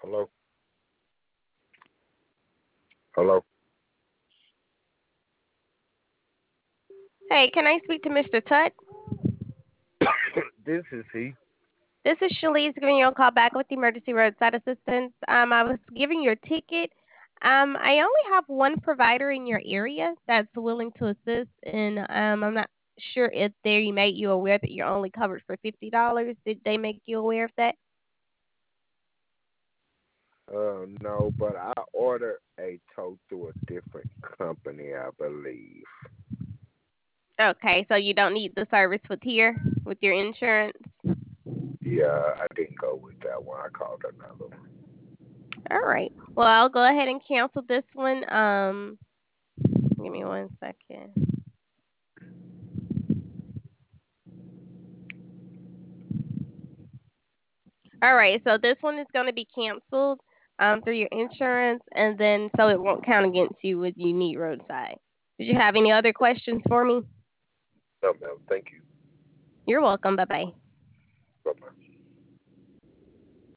Hello? Hello? Hey, can I speak to Mr. Tut? This is he. This is Shalise giving you a call back with emergency roadside assistance. I was giving you a ticket. I only have one provider in your area that's willing to assist, and I'm not sure if they made you aware that you're only covered for $50. Did they make you aware of that? No, but I ordered a tow through a different company, I believe. Okay, so you don't need the service with your insurance. Yeah, I didn't go with that one. I called another one. All right. Well, I'll go ahead and cancel this one. Give me 1 second. All right, so this one is going to be canceled through your insurance, and then so it won't count against you when you need roadside. Did you have any other questions for me? No, ma'am. Thank you. You're welcome. Bye bye. Bye bye.